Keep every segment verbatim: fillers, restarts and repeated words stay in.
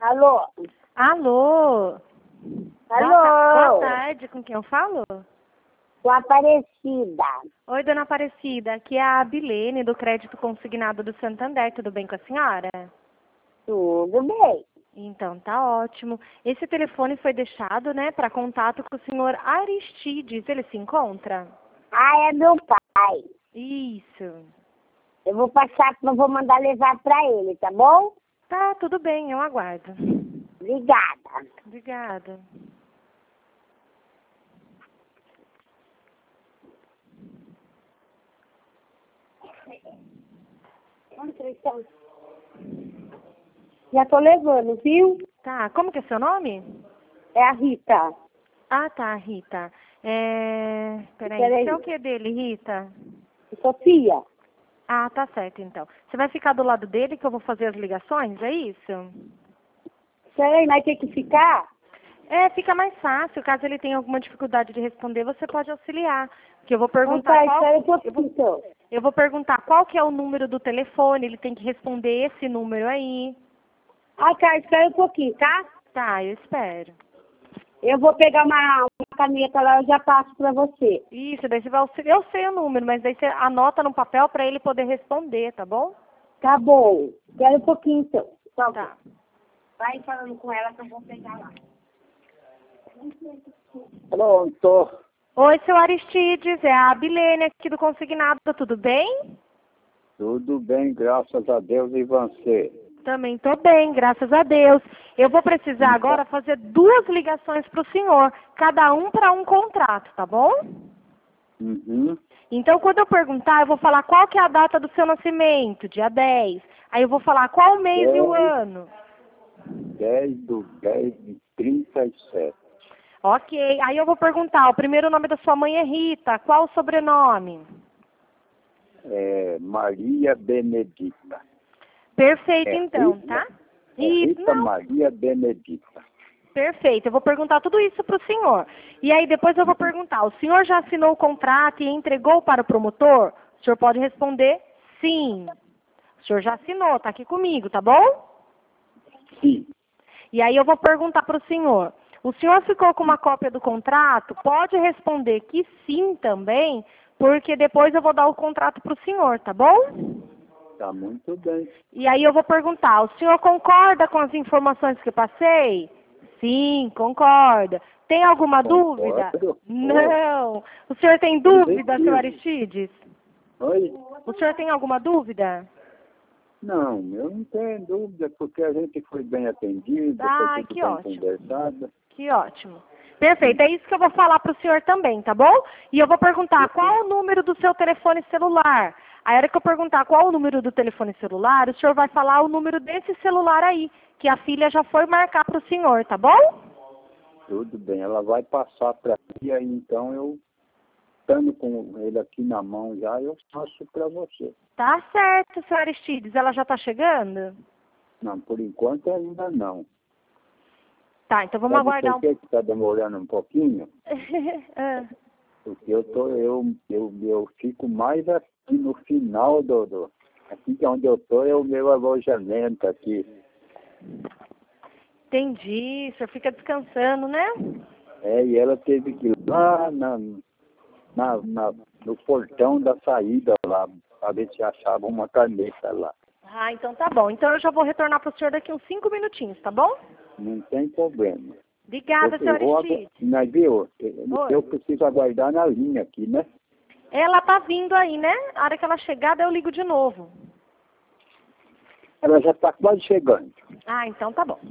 Alô? Alô? Alô? Boa, ta- boa tarde, com quem eu falo? Com a Aparecida. Oi, dona Aparecida, aqui é a Abilene, do Crédito Consignado do Santander, tudo bem com a senhora? Tudo bem. Então, tá ótimo. Esse telefone foi deixado, né, para contato com o senhor Aristides, ele se encontra? Ah, é meu pai. Isso. Eu vou passar, eu vou mandar levar pra ele, tá bom? Tá, tudo bem, eu aguardo. Obrigada. Obrigada. Onde vocês estão? Já tô levando, viu? Tá, como que é seu nome? É a Rita. Ah, tá, Rita. É... Peraí, Peraí. você é o que dele, Rita? Sofia. Ah, tá certo, então. Você vai ficar do lado dele que eu vou fazer as ligações, é isso? Peraí, mas tem que ficar? É, fica mais fácil. Caso ele tenha alguma dificuldade de responder, você pode auxiliar. Que eu vou Então perguntar tá, qual... espera um Eu pouquinho, vou, então. eu vou perguntar qual que é o número do telefone, ele tem que responder esse número aí. Ah, tá, espera um pouquinho, tá? Tá, eu espero. Eu vou pegar uma, uma caneta lá, eu já passo pra você. Isso, daí você vai auxiliar. Eu sei o número, mas daí você anota no papel para ele poder responder, tá bom? Tá bom. Espera um pouquinho, então. Tá. Tá. Vai falando com ela que eu vou pegar lá. Pronto, Oi, seu Aristides, é a Abilene aqui do Consignado, tudo bem? tudo bem, graças a Deus e você. Também tô bem, graças a Deus. Eu vou precisar agora fazer duas ligações para o senhor, cada um para um contrato, tá bom? Uhum. Então, quando eu perguntar, eu vou falar qual que é a data do seu nascimento, dia dez. Aí eu vou falar qual o mês e o dez. ano. dez do dez de trinta e sete. Ok, aí eu vou perguntar, o primeiro nome da sua mãe é Rita, qual o sobrenome? É Maria Benedita. Perfeito, É então, Rita, tá? é E, Rita não, Maria Benedita. perfeito, eu vou perguntar tudo isso para o senhor. E aí depois eu vou perguntar, o senhor já assinou o contrato e entregou para o promotor? O senhor pode responder sim. O senhor já assinou, tá aqui comigo, tá bom? Sim, E aí eu vou perguntar para o senhor, o senhor ficou com uma cópia do contrato? Pode responder que sim também, porque depois eu vou dar o contrato para o senhor, tá bom? tá muito bem. E aí eu vou perguntar, o senhor concorda com as informações que eu passei? Sim, concorda. Tem alguma dúvida? Concordo. Não. O senhor tem dúvida, seu Aristides? Oi? O senhor tem alguma dúvida? Não, eu não tenho dúvida, porque a gente foi bem atendido, Ah, foi tudo que bem ótimo. conversado. Que ótimo. Perfeito, é isso que eu vou falar para o senhor também, tá bom? E eu vou perguntar qual o número do seu telefone celular. Aí, a hora que eu perguntar qual o número do telefone celular, o senhor vai falar o número desse celular aí, que a filha já foi marcar para o senhor, tá bom? Tudo bem, ela vai passar para mim, aí então eu, estando com ele aqui na mão já, eu passo para você. Tá certo, senhor Aristides, ela já tá chegando? Não, por enquanto ainda não. Tá, então vamos Sabe aguardar por um... que está demorando um pouquinho? Ah, Porque eu, tô, eu, eu, eu fico mais aqui no final do, do... Aqui que é onde eu estou é o meu alojamento aqui. entendi, o senhor fica descansando, né? É, e ela teve que ir lá na, na, na, no portão da saída lá, para ver se achava uma caneta lá. Ah, então tá bom. Então eu já vou retornar para o senhor daqui uns cinco minutinhos, tá bom? Não tem problema. Obrigada, Eu, senhor eu vou agu- Aristides. Mas viu, Oi. eu preciso aguardar na linha aqui, né? Ela tá vindo aí, né? A hora que ela chegar, daí eu ligo de novo. Ela já está quase chegando. Ah, então tá bom.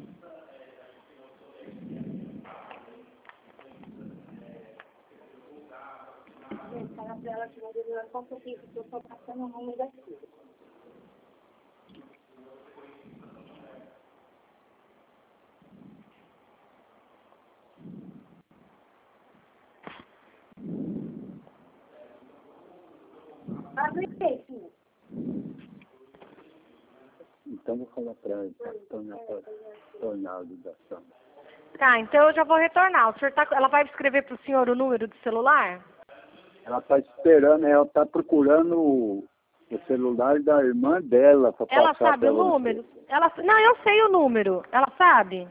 Então vou falar para ela, tornar tornar a ligação. Tá, então eu já vou retornar. O senhor tá... Ela vai escrever pro senhor o número do celular? Ela está esperando, ela está procurando o, o celular da irmã dela para Ela passar sabe o pra você. número? Ela, não, eu sei o número. Ela sabe?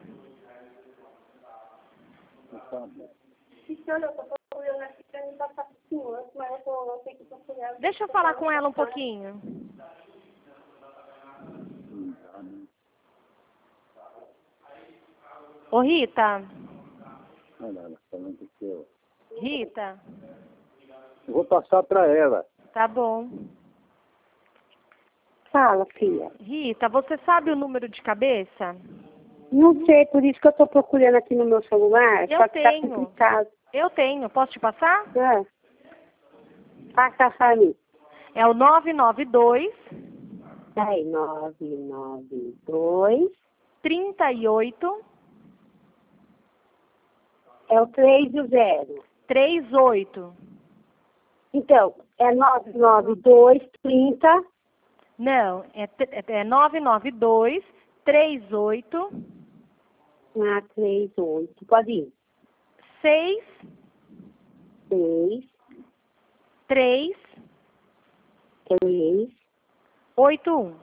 Não sabe? Deixa eu falar com ela um pouquinho. Hum, tá, né? Ô, Rita. Olha ela falando que eu... Rita. eu vou passar para ela. Tá bom. Fala, filha. Rita, você sabe o número de cabeça? Não sei, por isso que eu tô procurando aqui no meu celular. Eu só que tá tenho. complicado. Eu tenho. Posso te passar? É. Passa pra mim. É o nove nove dois, Aí, nove nove dois. trinta e oito, É o três e o zero. trinta e oito. Então, é nove nove dois, trinta. Não, é, é nove nove dois, trinta e oito, Ah, três, oito. Pode ir. seis, seis, três, três, oito um.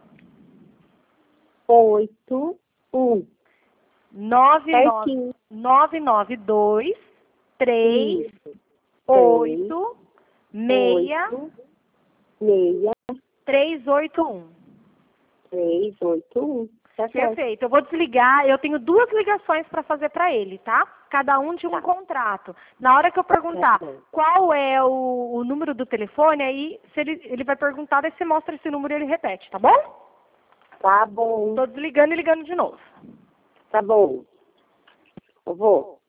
oito, um. nove nove Certinho. nove nove dois, três, Isso. oito, seis, Oito, meia, três oito um. três, oito, um. Tá certo. Perfeito. Eu vou desligar. Eu tenho duas ligações para fazer para ele, tá? Cada um de um Tá. contrato. Na hora que eu perguntar Tá bom. qual é o, o número do telefone, aí se ele, ele vai perguntar, daí você mostra esse número e ele repete, tá bom? Tá bom. Tô desligando e ligando de novo. Tá bom. Eu vou.